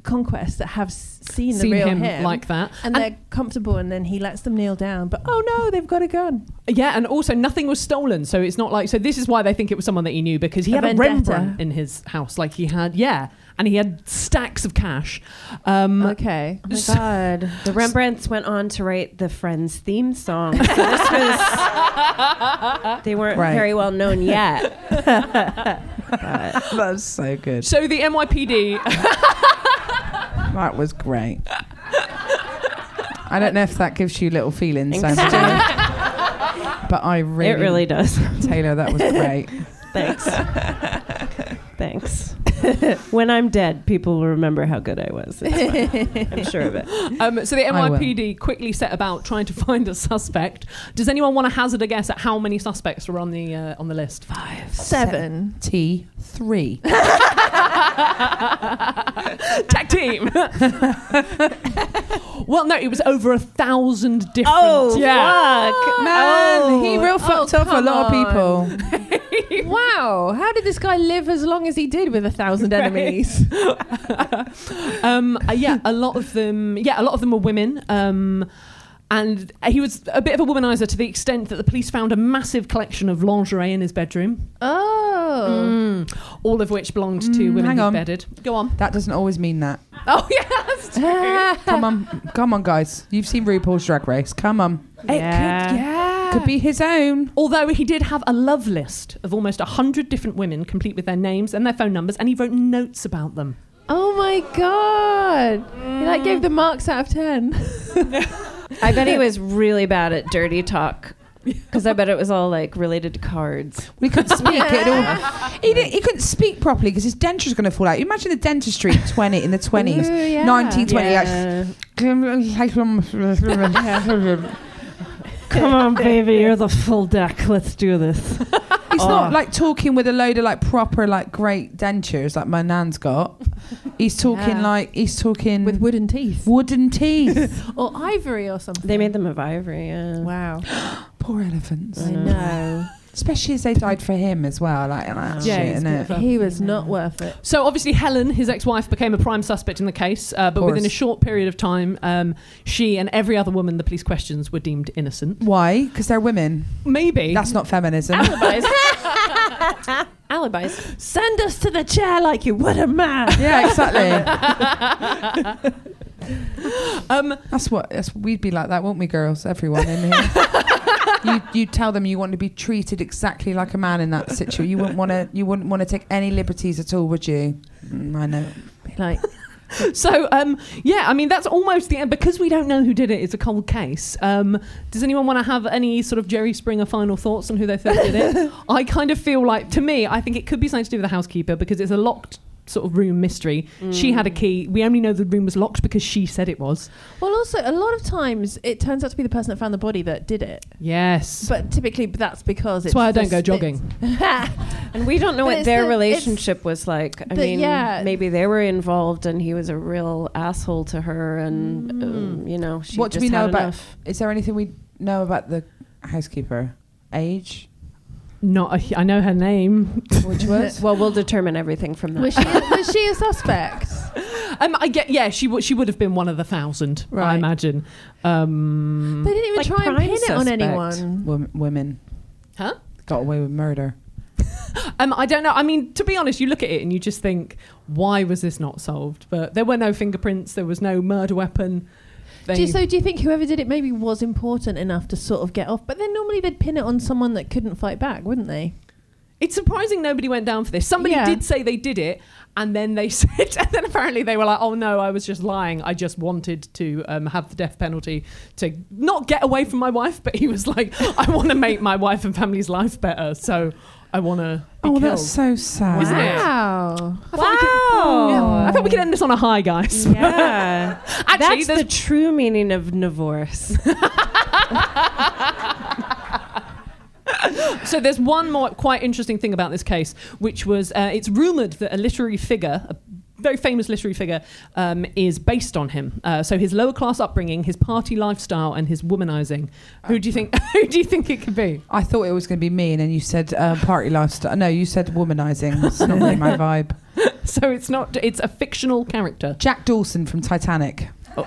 conquests that have seen the Seen real him like that. and they're comfortable, and then he lets them kneel down. But oh no, they've got a gun. Yeah, and also nothing was stolen, so it's not like. So this is why they think it was someone that he knew, because he A had a vendetta. Rembrandt in his house, like he had, and he had stacks of cash. Okay. Oh my God. The Rembrandts went on to write the Friends theme song. So this was. They weren't Right. very well known yet. That's so good. So the NYPD. That was great. I don't know if that gives you little feelings, Thanks. but I really, It really does. Taylor, that was great. Thanks. Thanks. When I'm dead, people will remember how good I was. It's fine. I'm sure of it. So the I will. NYPD quickly set about trying to find a suspect. Does anyone want to hazard a guess at how many suspects were on the list? 5, 7. T3. Tag team. Well, no, it was over 1,000 different. Oh, yeah. fuck. Man, he real fucked up a come lot of people. Wow, how did this guy live as long as he did with 1,000 enemies? A lot of them were women. And he was a bit of a womanizer to the extent that the police found a massive collection of lingerie in his bedroom. Oh. All of which belonged to women hang who on. bedded. Go on. That doesn't always mean that. Oh, yeah, that's true. Come on, guys. You've seen RuPaul's Drag Race. Come on. Could be his own. Although he did have a love list of almost 100 different women, complete with their names and their phone numbers, and he wrote notes about them. Oh my God. He like gave the marks out of 10. I bet he was really bad at dirty talk. Because I bet it was all like related to cards. We couldn't speak at all. He couldn't speak properly because his denture's going to fall out. You imagine the dentistry in the 20s, Ooh, yeah. 1920. Come on, baby, you're the full deck. Let's do this. He's not like talking with a load of like proper like great dentures like my nan's got. He's talking With wooden teeth. wooden teeth. Or ivory or something. They made them of ivory, yeah. Wow. Poor elephants. I know. Especially as they died for him as well. Like that Yeah, shit, it's innit? good. He was not worth it. So obviously Helen, his ex-wife, became a prime suspect in the case, but course. within a short period of time, she and every other woman the police questions were deemed innocent. Why? Because they're women. Maybe. That's not feminism. Alibis. Alibis. Send us to the chair like you would a man. Yeah, exactly. We'd be like that, won't we, girls? Everyone in here. You tell them you want to be treated exactly like a man in that situation. You wouldn't want to take any liberties at all, would you? I know. Like, So, I mean, that's almost the end. Because we don't know who did it, it's a cold case. Does anyone want to have any sort of Jerry Springer final thoughts on who they think did it? I kind of feel like, to me, I think it could be something to do with the housekeeper because it's a locked sort of room mystery. She had a key. We only know the room was locked because she said it was. well, also, a lot of times it turns out to be the person that found the body that did it. Yes. But typically that's because it's... That's why I don't go jogging. And we don't know But what it's their the- relationship was like. I mean, yeah. maybe they were involved and he was a real asshole to her and, she What do just we know had about? enough. Is there anything we know about the housekeeper? Age? I know her name. Which was? Well, we'll determine everything from that. Was she a suspect? She would have been one of the 1,000, I Right. imagine. They didn't even Like try and prime pin it on suspect. anyone. Women Huh? got away with murder. I don't know. I mean, to be honest, you look at it and you just think, why was this not solved? But there were no fingerprints. There was no murder weapon. Do you think whoever did it maybe was important enough to sort of get off? But then normally they'd pin it on someone that couldn't fight back, wouldn't they? It's surprising nobody went down for this. Somebody did say they did it, and then they said, and then apparently they were like, "Oh no, I was just lying. I just wanted to have the death penalty to not get away from my wife." But he was like, "I want to make my wife and family's life better, so I want to be killed." That's so sad. Isn't it? Wow. I thought we could end this on a high, guys. Yeah. Actually, That's the true meaning of divorce. So there's one more quite interesting thing about this case, which was it's rumoured that a literary figure, a very famous literary figure, is based on him. So his lower class upbringing, his party lifestyle, and his womanizing. Who do you think? Who do you think it could be? I thought it was going to be me, and then you said party lifestyle. No, you said womanizing. That's not really my vibe. So it's not. It's a fictional character. Jack Dawson from Titanic.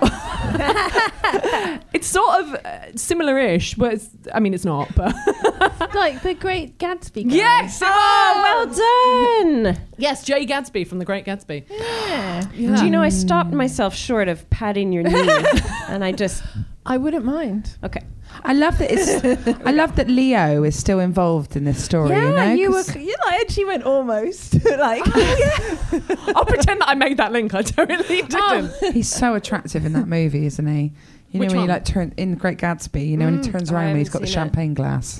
It's sort of similar-ish, but it's not. But Like the Great Gatsby guy. yes, Oh, well done. yes, Jay Gatsby from The Great Gatsby. Yeah. Do you know I stopped myself short of patting your knee, and I wouldn't mind. okay. I love that I love that Leo is still involved in this story. Yeah, you know, you like, and she went almost like. I'll pretend that I made that link. I totally didn't. he's so attractive in that movie, isn't he? You Which know when one? he turn in The Great Gatsby. You know when he turns I around when he's haven't got the seen it. champagne glass.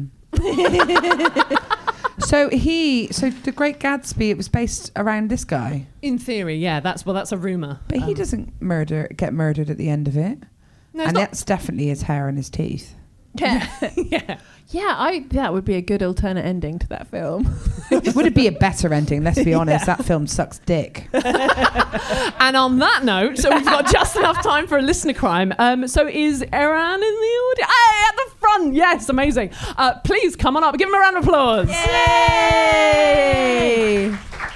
So The Great Gatsby. It was based around this guy, In theory, yeah. That's a rumor. but he doesn't get murdered at the end of it. No, it's And not. that's definitely his hair and his teeth. Yeah. Yeah. Yeah, that would be a good alternate ending to that film. Would it be a better ending? Let's be honest. That film sucks dick. And on that note, so we've got just enough time for a listener crime. So is Eran in the audience? Hey, at the front. Yes, amazing. Please come on up. Give him a round of applause. Yay!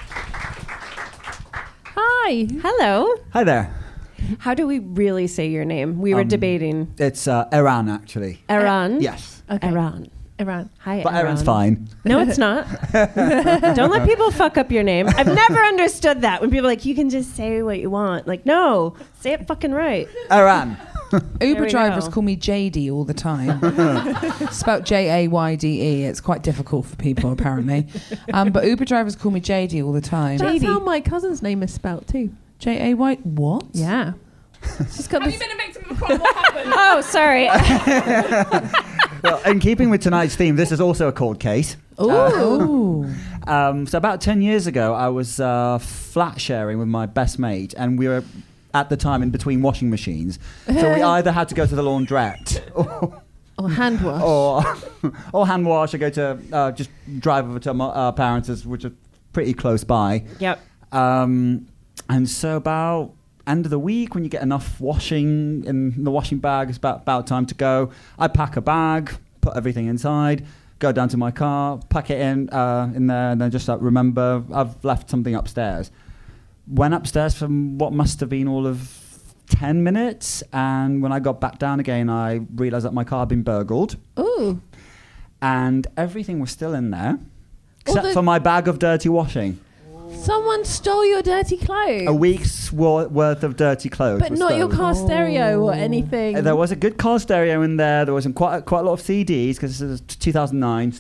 Hi. Hello. Hi there. How do we really say your name? We were debating. It's Eran, actually. Eran. Yes. Okay. Eran. Iran. Hi, But Eran. Eran's fine. No, it's not. Don't let people fuck up your name. I've never understood that when people are like, you can just say what you want. Like, no, say it fucking right. Eran. Uber we drivers go. call me JD all the time. Spelt JAYDE. It's quite difficult for people apparently. But Uber drivers call me JD all the time. That's how my cousin's name is spelt too. JAY what? Yeah. She's got Have this. you been a victim of a crime? What happened? Oh, sorry. Well, in keeping with tonight's theme, this is also a cold case. Ooh. So about 10 years ago, I was flat sharing with my best mate, and we were at the time in between washing machines. So we either had to go to the laundrette Or hand wash. or hand wash, or go to just drive over to my parents', which are pretty close by. Yep. And so about end of the week, when you get enough washing in the washing bag, it's about time to go. I pack a bag, put everything inside, go down to my car, pack it in there, and then just remember I've left something upstairs. Went upstairs for what must have been all of 10 minutes, and when I got back down again, I realised that my car had been burgled. Ooh. And everything was still in there, All except the- for my bag of dirty washing. Someone stole your dirty clothes. A week's worth of dirty clothes. But was not your stolen. car stereo or anything. There was a good car stereo in there. There was quite a lot of CDs because this is 2009.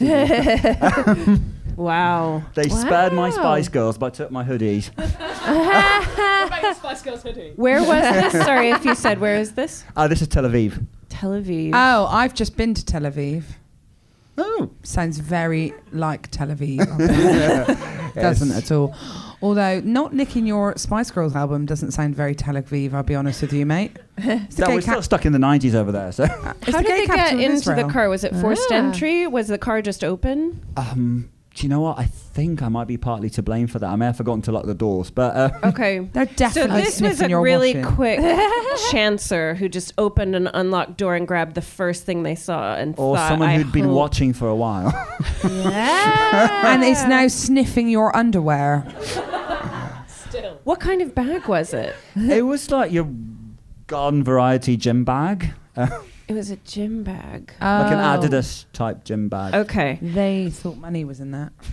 Wow. They spared my Wow. Spice Girls, but took my hoodies. Spice Girls hoodie. Where was this? Sorry if you said, where is this? This is Tel Aviv. Tel Aviv. Oh, I've just been to Tel Aviv. Oh, Sounds very like Tel Aviv. Doesn't at all. Although not nicking your Spice Girls album doesn't sound very Tel Aviv, I'll be honest with you, mate. It's the that gay was still stuck in the 90s over there. So, it's How the did gay they get capital of into Israel. the car? Was it forced Ah. entry? Was the car just open? do you know what? I think I might be partly to blame for that. I may have forgotten to lock the doors, but Okay. They're So definitely this was sniffing a your really washing. quick chancer who just opened an unlocked door and grabbed the first thing they saw and or thought, someone I who'd been hope- watching for a while. Yeah. And is now sniffing your underwear. Still. What kind of bag was it? It was like your garden variety gym bag, It was a gym bag. like an Oh. Adidas type gym bag. Okay. They thought money was in that.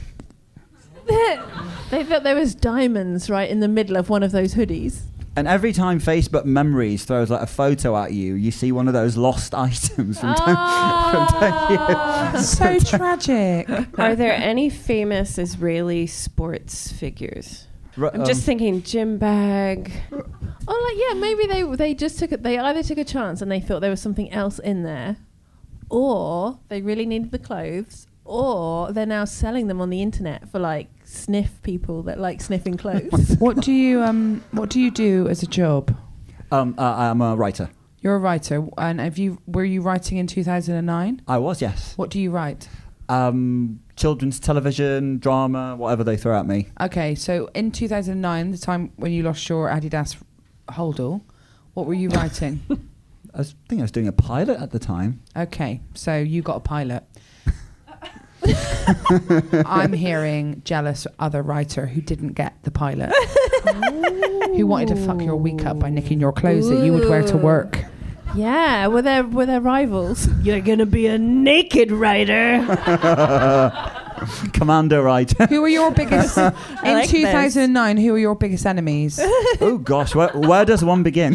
They thought there was diamonds right in the middle of one of those hoodies. And every time Facebook Memories throws like a photo at you, you see one of those lost items from 10 years. So tragic. Are there any famous Israeli sports figures? I'm just thinking gym bag. Oh, like yeah, maybe they just took it. They either took a chance and they thought there was something else in there, or they really needed the clothes, or they're now selling them on the internet for like sniff people that like sniffing clothes. What do you do as a job? I'm a writer. You're a writer, and were you writing in 2009? I was, yes. What do you write? Children's television, drama, whatever they throw at me. Okay, so in 2009, the time when you lost your Adidas holdall, what were you writing? I think I was doing a pilot at the time. Okay, so you got a pilot. I'm hearing jealous other writer who didn't get the pilot. Who wanted to fuck your week up by nicking your clothes that you would wear to work. Yeah, were there rivals? You're gonna be a naked writer. Commander writer. Who were your biggest in like 2009? Who were your biggest enemies? Oh gosh, where does one begin?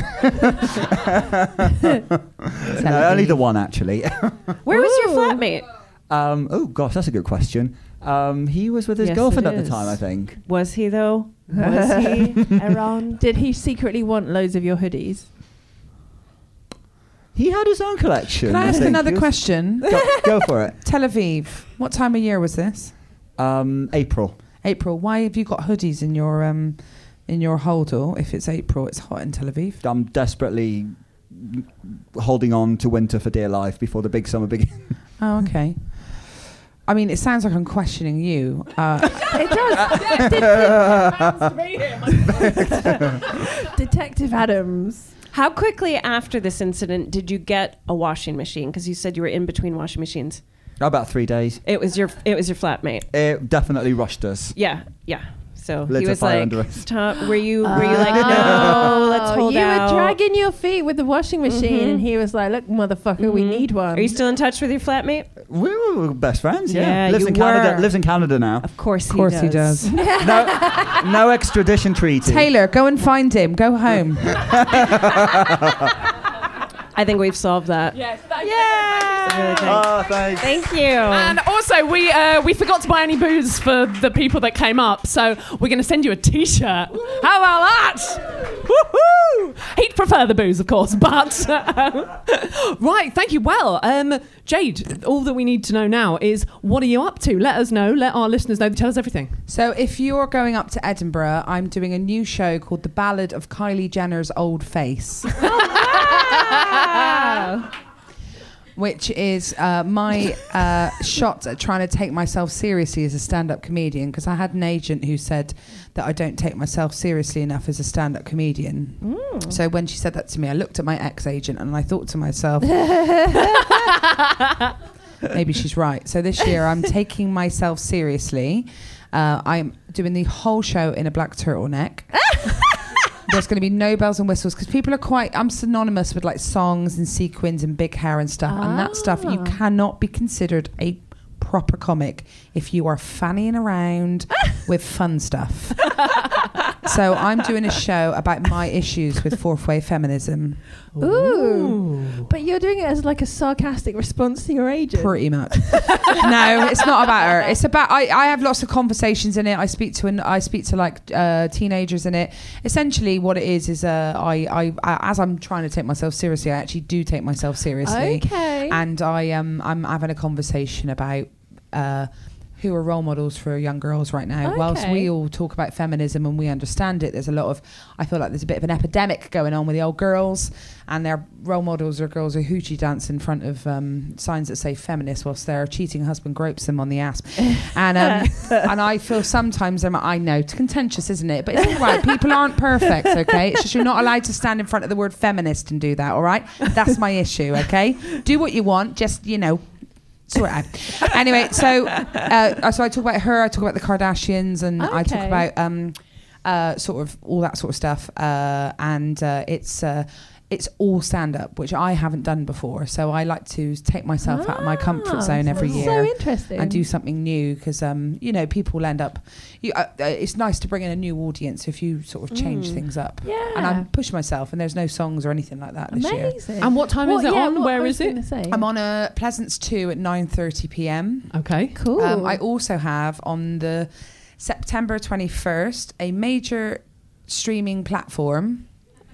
No, only the one actually. Where was your flatmate? Oh gosh, that's a good question. He was with his Yes, girlfriend it at the is. time, I think. Was he though? Was he around? Did he secretly want loads of your hoodies? He had his own collection. Can I ask think. another He was- question? Go for it. Tel Aviv. What time of year was this? April. April. Why have you got hoodies in your holdall? If it's April, it's hot in Tel Aviv. I'm desperately holding on to winter for dear life before the big summer begins. Oh, okay. I mean, it sounds like I'm questioning you. It does. Detective Adams. How quickly after this incident did you get a washing machine? Because you said you were in between washing machines. About 3 days. It was your flatmate. It definitely rushed us. Yeah. So Lit he a was fire like, under us. "Stop." Were you like, no, let's hold you out. were dragging your feet with the washing machine, and he was like, "Look, motherfucker, we need one." Are you still in touch with your flatmate? We were best friends. Yeah, lives you in Canada. were. Lives in Canada now. Of course, Of course he does. No extradition treaty. Taylor, go and find him. Go home. I think we've solved that. Yes. Oh, thanks. Thank you. And also, we forgot to buy any booze for the people that came up, so we're going to send you a T-shirt. How about that? Woohoo! He'd prefer the booze, of course, but right. Thank you. Well, Jade, all that we need to know now is what are you up to? Let us know. Let our listeners know. Tell us everything. So if you're going up to Edinburgh, I'm doing a new show called The Ballad of Kylie Jenner's Old Face. Which is my shot at trying to take myself seriously as a stand-up comedian, because I had an agent who said that I don't take myself seriously enough as a stand-up comedian. So when she said that to me, I looked at my ex-agent and I thought to myself, maybe she's right. So this year I'm taking myself seriously. I'm doing the whole show in a black turtleneck. There's going to be no bells and whistles because people are I'm synonymous with like songs and sequins and big hair and stuff. And that stuff, you cannot be considered a proper comic if you are fannying around with fun stuff. So I'm doing a show about my issues with fourth wave feminism. Ooh. But you're doing it as like a sarcastic response to your agent. Pretty much. No, it's not about her. It's about I have lots of conversations in it. I speak to like teenagers in it. Essentially, what it is I as I'm trying to take myself seriously, I actually do take myself seriously. Okay. And I'm having a conversation about who are role models for young girls right now. Okay. Whilst we all talk about feminism and we understand it, I feel like there's a bit of an epidemic going on with the old girls, and their role models are girls who hoochie dance in front of signs that say feminist whilst their cheating husband gropes them on the ass. And and I feel sometimes I know it's contentious, isn't it? But it's all right. People aren't perfect, okay? It's just you're not allowed to stand in front of the word feminist and do that, all right? That's my issue, okay? Do what you want, just, sort it out. Anyway, so I talk about her, I talk about the Kardashians, and I talk about sort of all that sort of stuff. And it's all stand-up, which I haven't done before. So I like to take myself out of my comfort zone every year. So interesting. And do something new, because, people will end up... it's nice to bring in a new audience if you sort of change things up. Yeah. And I'm pushing myself, and there's no songs or anything like that this year. Amazing. And what time is it on? Where is it? I'm on a Pleasance 2 at 9:30 p.m. Okay. Cool. I also have on the September 21st a major streaming platform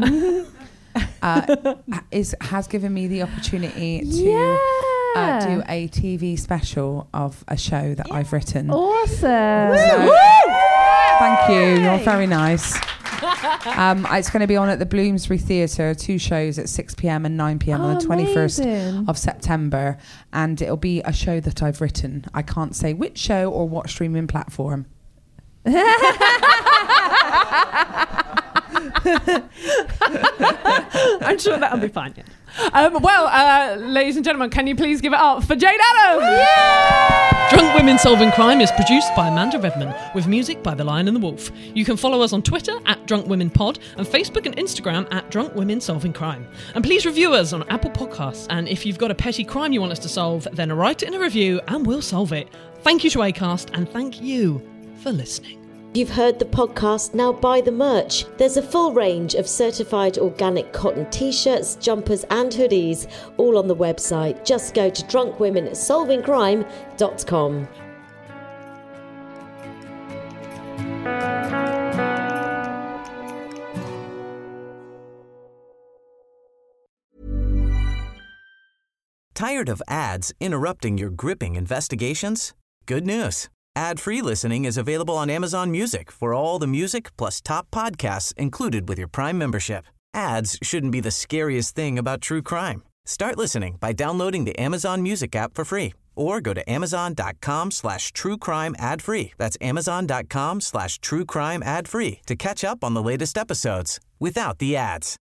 has given me the opportunity to do a TV special of a show that I've written. Awesome. Thank you. You're very nice. It's going to be on at the Bloomsbury Theatre, 2 shows at 6 p.m. and 9 p.m. on the 21st of September. And it'll be a show that I've written. I can't say which show or what streaming platform. I'm sure that'll be fine. Yeah. Ladies and gentlemen, can you please give it up for Jade Adams? Yay! Drunk Women Solving Crime is produced by Amanda Redman with music by The Lion and the Wolf. You can follow us on Twitter at Drunk Women Pod and Facebook and Instagram at Drunk Women Solving Crime. And please review us on Apple Podcasts. And if you've got a petty crime you want us to solve, then write it in a review and we'll solve it. Thank you to Acast and thank you for listening. You've heard the podcast, now buy the merch. There's a full range of certified organic cotton t-shirts, jumpers and hoodies, all on the website. Just go to drunkwomensolvingcrime.com. Tired of ads interrupting your gripping investigations? Good news. Ad-free listening is available on Amazon Music for all the music plus top podcasts included with your Prime membership. Ads shouldn't be the scariest thing about true crime. Start listening by downloading the Amazon Music app for free or go to amazon.com/truecrime ad-free. That's amazon.com/truecrime ad-free to catch up on the latest episodes without the ads.